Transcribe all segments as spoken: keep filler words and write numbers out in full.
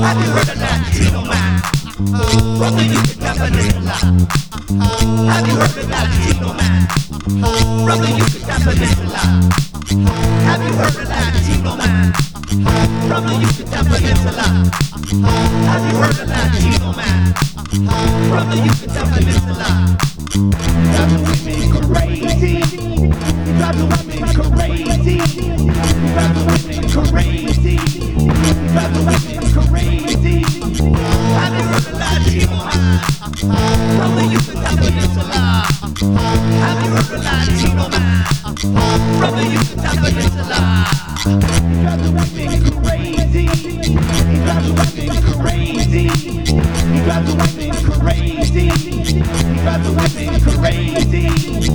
Have you heard of Latino man? From the Yucatan Peninsula. Have you heard of Latino man? From the Yucatan Peninsula. Have you heard of Latino man? From the Yucatan Peninsula. Have you heard of Latino man? From the Yucatan Peninsula. Got the women crazy. Got the women crazy. Got the women crazy. Got the women crazy. Have you heard of Latino man? From the Yucatan Peninsula. Have you heard of Latino man? From the Yucatan Peninsula. Got the women crazy. Got the women crazy. Got the women crazy. Got the women crazy.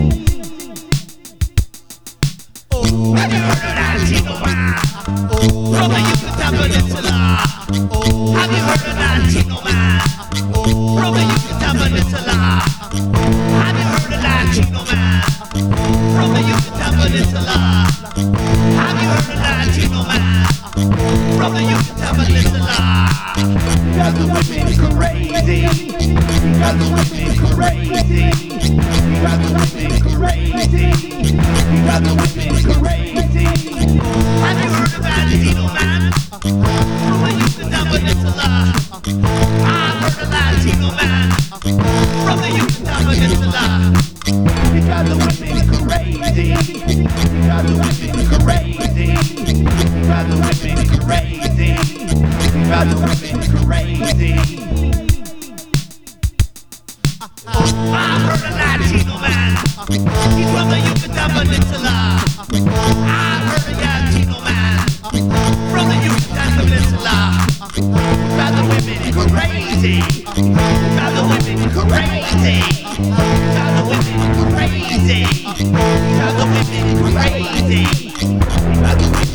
Oh, have you heard of Latino man? From the Yucatan Peninsula. Have you heard of Latino man? From the Yucatan Peninsula. Have you heard of Latino man? From the Yucatan Peninsula. Have you heard of Latino man? From the Yucatan Peninsula. Got the women crazy. Got the women crazy. Got the women crazy. Got the women crazy. Have you heard of Latino man? From the Yucatan Peninsula. I've heard of Latino man. From the Yucatan Peninsula. You got the women crazy. You got the women crazy. You got the women crazy. You got the women crazy. I've heard of Latino man. He's from the Yucatan Peninsula. I've heard of Latino man. From the Yucatan Peninsula. Got the women crazy. Got the women crazy. Got the women crazy. Got the women crazy. Got the women